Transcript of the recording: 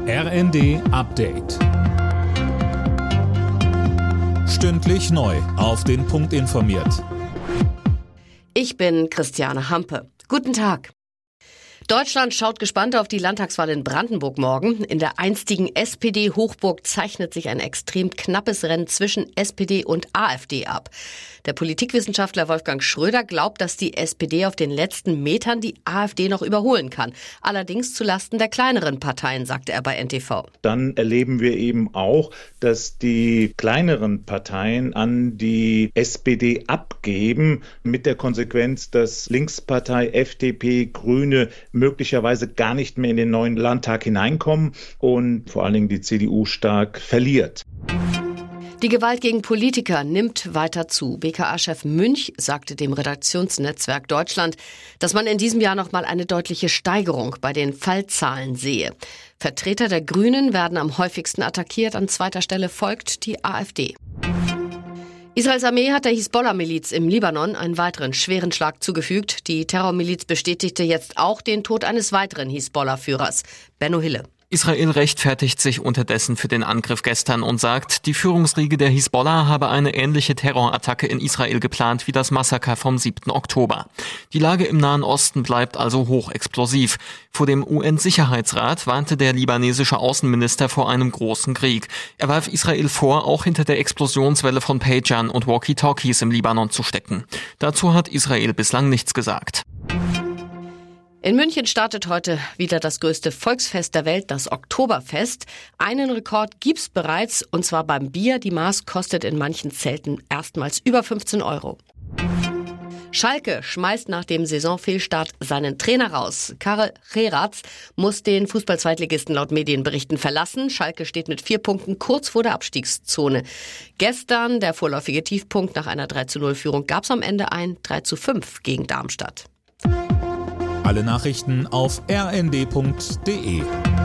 RND Update. Stündlich neu auf den Punkt informiert. Ich bin Christiane Hampe. Guten Tag. Deutschland schaut gespannt auf die Landtagswahl in Brandenburg morgen. In der einstigen SPD-Hochburg zeichnet sich ein extrem knappes Rennen zwischen SPD und AfD ab. Der Politikwissenschaftler Wolfgang Schröder glaubt, dass die SPD auf den letzten Metern die AfD noch überholen kann. Allerdings zulasten der kleineren Parteien, sagte er bei NTV. Dann erleben wir eben auch, dass die kleineren Parteien an die SPD abgeben, mit der Konsequenz, dass Linkspartei, FDP, Grüne möglicherweise gar nicht mehr in den neuen Landtag hineinkommen und vor allen Dingen die CDU stark verliert. Die Gewalt gegen Politiker nimmt weiter zu. BKA-Chef Münch sagte dem Redaktionsnetzwerk Deutschland, dass man in diesem Jahr noch mal eine deutliche Steigerung bei den Fallzahlen sehe. Vertreter der Grünen werden am häufigsten attackiert. An zweiter Stelle folgt die AfD. Israels Armee hat der Hisbollah-Miliz im Libanon einen weiteren schweren Schlag zugefügt. Die Terrormiliz bestätigte jetzt auch den Tod eines weiteren Hisbollah-Führers, Benno Hille. Israel rechtfertigt sich unterdessen für den Angriff gestern und sagt, die Führungsriege der Hisbollah habe eine ähnliche Terrorattacke in Israel geplant wie das Massaker vom 7. Oktober. Die Lage im Nahen Osten bleibt also hochexplosiv. Vor dem UN-Sicherheitsrat warnte der libanesische Außenminister vor einem großen Krieg. Er warf Israel vor, auch hinter der Explosionswelle von Pagern und Walkie-Talkies im Libanon zu stecken. Dazu hat Israel bislang nichts gesagt. In München startet heute wieder das größte Volksfest der Welt, das Oktoberfest. Einen Rekord gibt's bereits, und zwar beim Bier. Die Maß kostet in manchen Zelten erstmals über 15 €. Schalke schmeißt nach dem Saisonfehlstart seinen Trainer raus. Karel Geratz muss den Fußball-Zweitligisten laut Medienberichten verlassen. Schalke steht mit 4 Punkten kurz vor der Abstiegszone. Gestern der vorläufige Tiefpunkt. Nach einer 3:0-Führung gab's am Ende ein 3:5 gegen Darmstadt. Alle Nachrichten auf rnd.de.